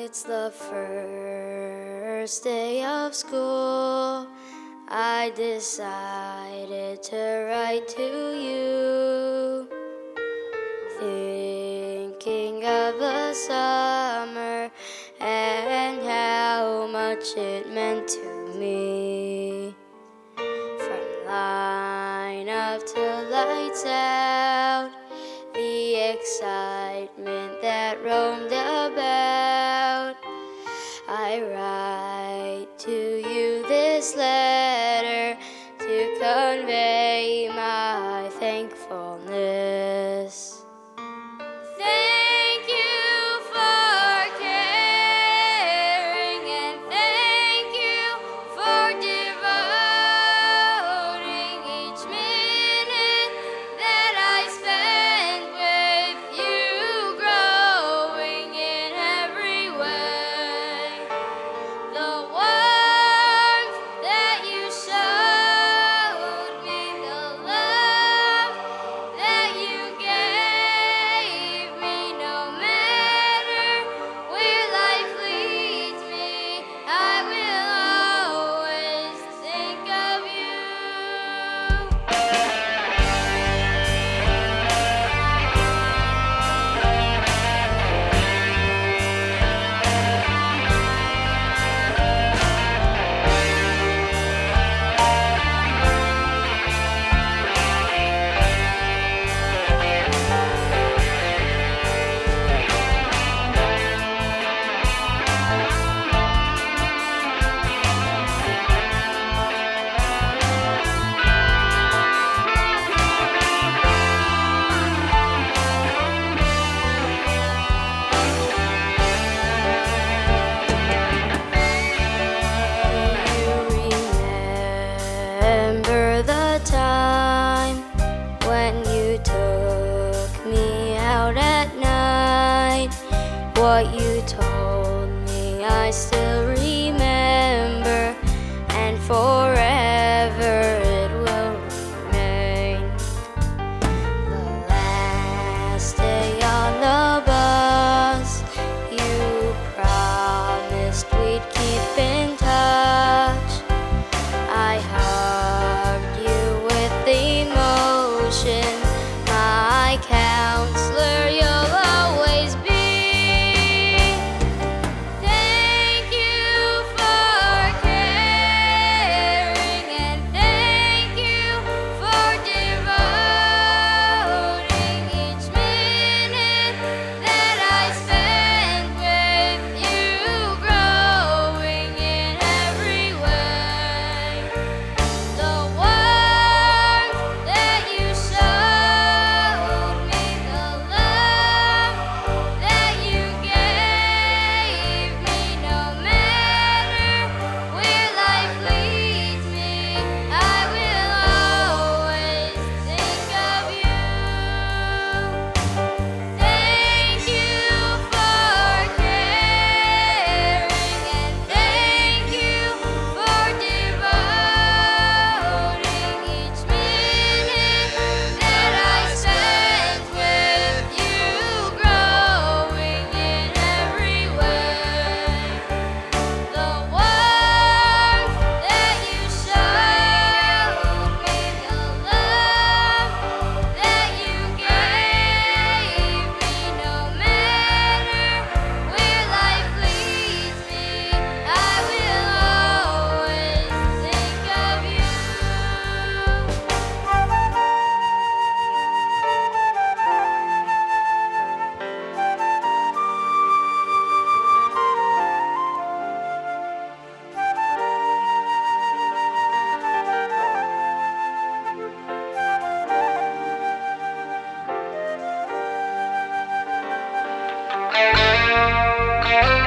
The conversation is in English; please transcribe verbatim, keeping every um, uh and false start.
It's the first day of school. I decided to write to you, thinking of the summer and how much it meant to me. From line up to lights out, the excitement that roamed about. I write to you this letter to convey my thankfulness. Thank you for caring, and thank you for devoting each minute that I spent with you, growing in every way. The warmth that you showed me, the love that you gave me, no matter where life leads me, I will always think of you. Remember the time when you took me out at night? What you told me I still remember, and forever it will remain. The last day on the bus, you promised we'd keep in touch. I hugged you with emotion, my counselor you'll always be. Thank you for caring, and thank you for devoting each minute that I spent with you, growing in every way. The warmth that you showed me, the love that you gave me, no matter where life leads me, I will always think of you. Thank you for caring, and thank you for devoting each minute that I spent with you, growing in every way. The warmth that you showed me, the love that you gave me, no matter where life leads me, I will always think of you. Thank you.